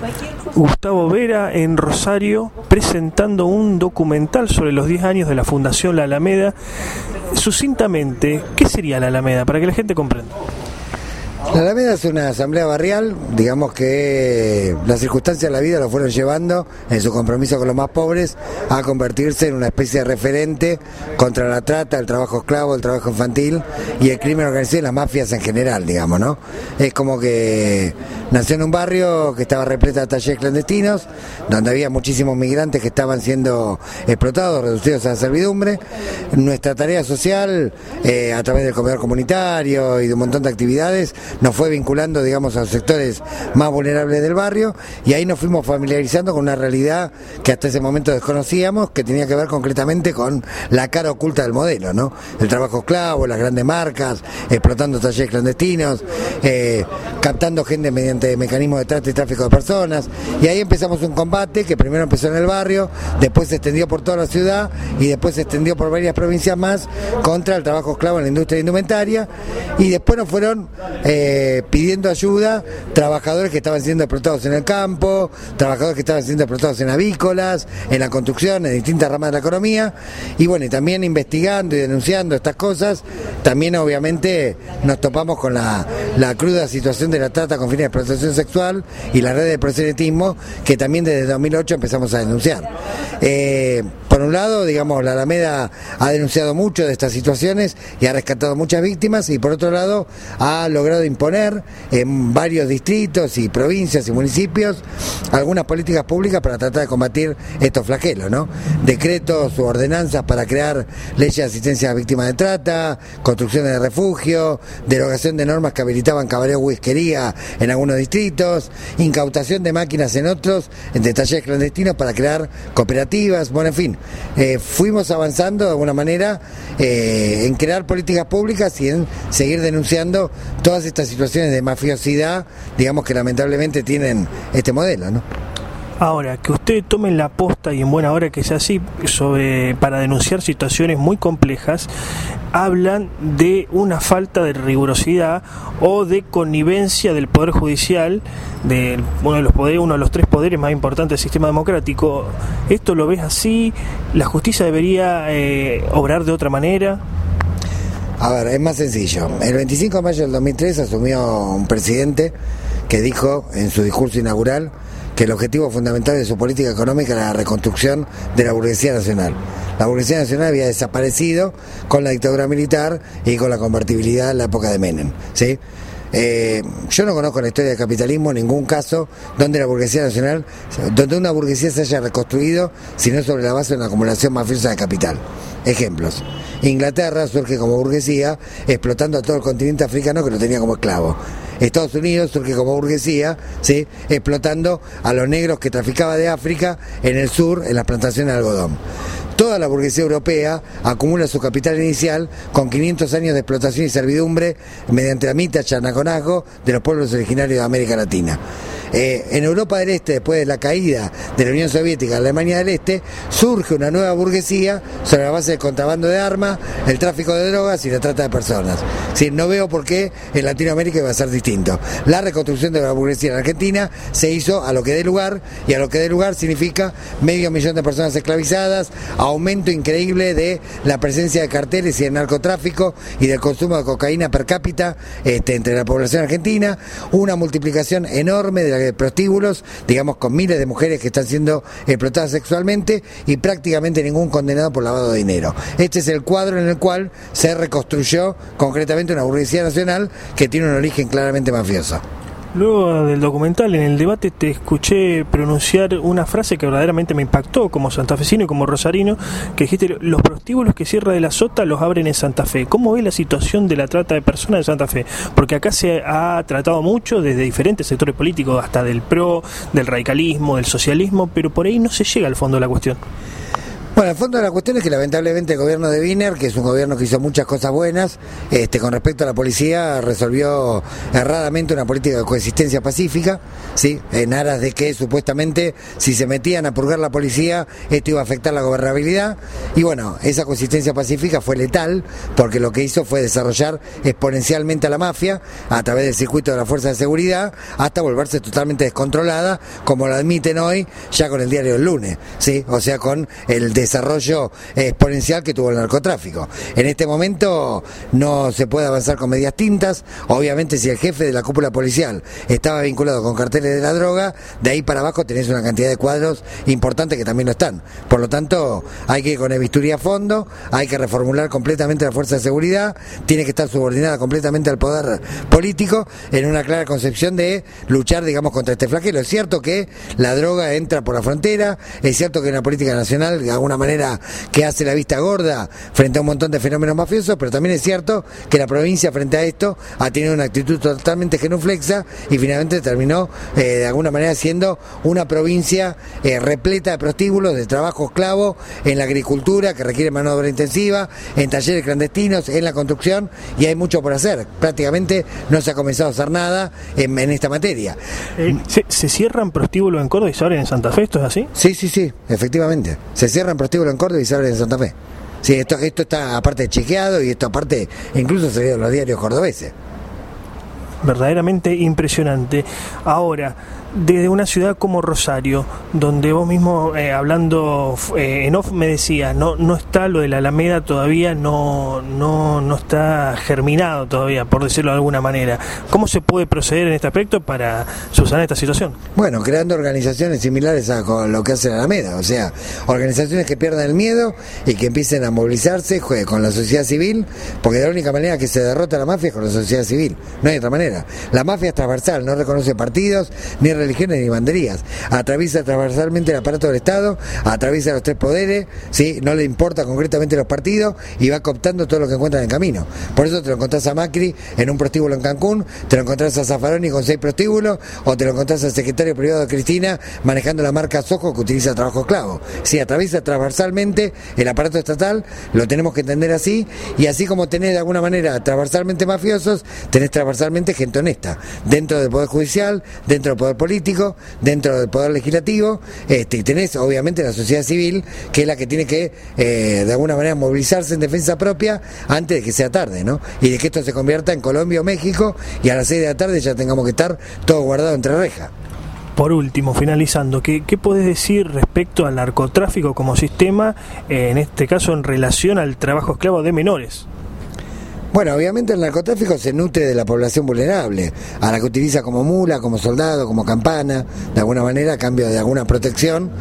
Gustavo Vera en Rosario presentando un documental sobre los 10 años de la Fundación La Alameda. Sucintamente, ¿qué sería La Alameda? Para que la gente comprenda. La Alameda es una asamblea barrial, digamos que las circunstancias de la vida lo fueron llevando en su compromiso con los más pobres a convertirse en una especie de referente contra la trata, el trabajo esclavo, el trabajo infantil y el crimen organizado y las mafias en general, digamos, ¿no? Es como que nació en un barrio que estaba repleto de talleres clandestinos, donde había muchísimos migrantes que estaban siendo explotados, reducidos a la servidumbre. Nuestra tarea social, a través del comedor comunitario y de un montón de actividades, nos fue vinculando, digamos, a los sectores más vulnerables del barrio, y ahí nos fuimos familiarizando con una realidad que hasta ese momento desconocíamos, que tenía que ver concretamente con la cara oculta del modelo, ¿no? El trabajo esclavo, las grandes marcas, explotando talleres clandestinos, captando gente mediante mecanismos de trata y tráfico de personas, y ahí empezamos un combate que primero empezó en el barrio, después se extendió por toda la ciudad y después se extendió por varias provincias más contra el trabajo esclavo en la industria indumentaria, y después nos fueron pidiendo ayuda trabajadores que estaban siendo explotados en el campo, trabajadores que estaban siendo explotados en avícolas, en la construcción, en distintas ramas de la economía, y bueno, y también investigando y denunciando estas cosas, también obviamente nos topamos con la cruda situación de la trata con fines de explotación sexual y la red de proxenetismo, que también desde 2008 empezamos a denunciar. Por un lado, digamos, la Alameda ha denunciado mucho de estas situaciones y ha rescatado muchas víctimas, y por otro lado ha logrado imponer en varios distritos y provincias y municipios algunas políticas públicas para tratar de combatir estos flagelos, ¿no? Decretos u ordenanzas para crear leyes de asistencia a víctimas de trata, construcciones de refugio, derogación de normas que habilitaban cabareo o whiskería en algunos distritos, incautación de máquinas en otros, de talleres clandestinos para crear cooperativas, bueno, en fin, fuimos avanzando de alguna manera en crear políticas públicas y en seguir denunciando todas estas situaciones de mafiosidad, digamos, que lamentablemente tienen este modelo, ¿no? Ahora, que ustedes tomen la posta, y en buena hora que sea así, para denunciar situaciones muy complejas, hablan de una falta de rigurosidad o de connivencia del Poder Judicial, de uno de los tres poderes más importantes del sistema democrático. ¿Esto lo ves así? ¿La justicia debería obrar de otra manera? A ver, es más sencillo. El 25 de mayo del 2003 asumió un presidente que dijo en su discurso inaugural que el objetivo fundamental de su política económica era la reconstrucción de la burguesía nacional. La burguesía nacional había desaparecido con la dictadura militar y con la convertibilidad en la época de Menem, ¿sí? Yo no conozco en la historia del capitalismo ningún caso donde la burguesía nacional, donde una burguesía se haya reconstruido, sino sobre la base de una acumulación mafiosa de capital. Ejemplos: Inglaterra surge como burguesía explotando a todo el continente africano que lo tenía como esclavo. Estados Unidos surge como burguesía, ¿sí?, explotando a los negros que traficaba de África en el sur, en las plantaciones de algodón. Toda la burguesía europea acumula su capital inicial con 500 años de explotación y servidumbre mediante la mitad charnaconazgo de los pueblos originarios de América Latina. En Europa del Este, después de la caída de la Unión Soviética, la Alemania del Este, surge una nueva burguesía sobre la base del contrabando de armas, el tráfico de drogas y la trata de personas. Sí, no veo por qué en Latinoamérica iba a ser distinto. La reconstrucción de la burguesía en Argentina se hizo a lo que dé lugar, y a lo que dé lugar significa 500.000 de personas esclavizadas, aumento increíble de la presencia de carteles y de narcotráfico y del consumo de cocaína per cápita entre la población argentina, una multiplicación enorme de prostíbulos, digamos, con miles de mujeres que están siendo explotadas sexualmente y prácticamente ningún condenado por lavado de dinero. Este es el cuadro en el cual se reconstruyó concretamente una burguesía nacional que tiene un origen claramente mafioso. Luego del documental, en el debate te escuché pronunciar una frase que verdaderamente me impactó como santafesino y como rosarino, que dijiste: los prostíbulos que cierra de la Sota los abren en Santa Fe. ¿Cómo ves la situación de la trata de personas en Santa Fe? Porque acá se ha tratado mucho desde diferentes sectores políticos, hasta del PRO, del radicalismo, del socialismo, pero por ahí no se llega al fondo de la cuestión. Bueno, el fondo de la cuestión es que lamentablemente el gobierno de Wiener, que es un gobierno que hizo muchas cosas buenas, con respecto a la policía, resolvió erradamente una política de coexistencia pacífica, ¿sí? En aras de que supuestamente si se metían a purgar la policía, esto iba a afectar la gobernabilidad, y bueno, esa coexistencia pacífica fue letal, porque lo que hizo fue desarrollar exponencialmente a la mafia, a través del circuito de la fuerza de seguridad, hasta volverse totalmente descontrolada, como lo admiten hoy, ya con el diario del lunes, ¿sí? O sea, con el desarrollo exponencial que tuvo el narcotráfico. En este momento no se puede avanzar con medias tintas. Obviamente, si el jefe de la cúpula policial estaba vinculado con carteles de la droga, de ahí para abajo tenés una cantidad de cuadros importantes que también no están. Por lo tanto, hay que ir con el bisturí a fondo, hay que reformular completamente la fuerza de seguridad, tiene que estar subordinada completamente al poder político, en una clara concepción de luchar, digamos, contra este flagelo. Es cierto que la droga entra por la frontera, es cierto que hay una política nacional de alguna manera que hace la vista gorda frente a un montón de fenómenos mafiosos, pero también es cierto que la provincia frente a esto ha tenido una actitud totalmente genuflexa y finalmente terminó de alguna manera siendo una provincia repleta de prostíbulos, de trabajo esclavo en la agricultura que requiere mano de obra intensiva, en talleres clandestinos, en la construcción, y hay mucho por hacer. Prácticamente no se ha comenzado a hacer nada en esta materia. ¿Se cierran prostíbulos en Córdoba y se abren en Santa Fe? ¿Esto es así? Sí, efectivamente. Se cierran prostíbulos en Córdoba y se abren en Santa Fe. Sí, esto está aparte chequeado, y esto aparte incluso salido en los diarios cordobeses. Verdaderamente impresionante. Ahora, desde una ciudad como Rosario, donde vos mismo hablando en off me decías, no está lo de la Alameda todavía, no está germinado todavía, por decirlo de alguna manera. ¿Cómo se puede proceder en este aspecto para subsanar esta situación? Bueno, creando organizaciones similares a lo que hace la Alameda, o sea, organizaciones que pierdan el miedo y que empiecen a movilizarse con la sociedad civil, porque de la única manera que se derrota la mafia es con la sociedad civil, no hay otra manera. La mafia es transversal, no reconoce partidos, ni religiones ni banderías, atraviesa transversalmente el aparato del Estado, atraviesa los tres poderes, ¿sí? No le importa concretamente los partidos y va cooptando todo lo que encuentra en el camino. Por eso te lo encontrás a Macri en un prostíbulo en Cancún, te lo encontrás a Zaffaroni con 6 prostíbulos, o te lo encontrás al secretario privado de Cristina manejando la marca Sojo que utiliza trabajo esclavo. Si atraviesa transversalmente el aparato estatal, lo tenemos que entender así, y así como tenés de alguna manera transversalmente mafiosos, tenés transversalmente gente honesta, dentro del Poder Judicial, dentro del Poder Político, dentro del Poder Legislativo, y tenés obviamente la sociedad civil, que es la que tiene que de alguna manera movilizarse en defensa propia antes de que sea tarde, ¿no? Y de que esto se convierta en Colombia o México y a las 6 de la tarde ya tengamos que estar todo guardado entre rejas. Por último, finalizando, ¿qué podés decir respecto al narcotráfico como sistema, en este caso en relación al trabajo esclavo de menores? Bueno, obviamente el narcotráfico se nutre de la población vulnerable, a la que utiliza como mula, como soldado, como campana, de alguna manera a cambio de alguna protección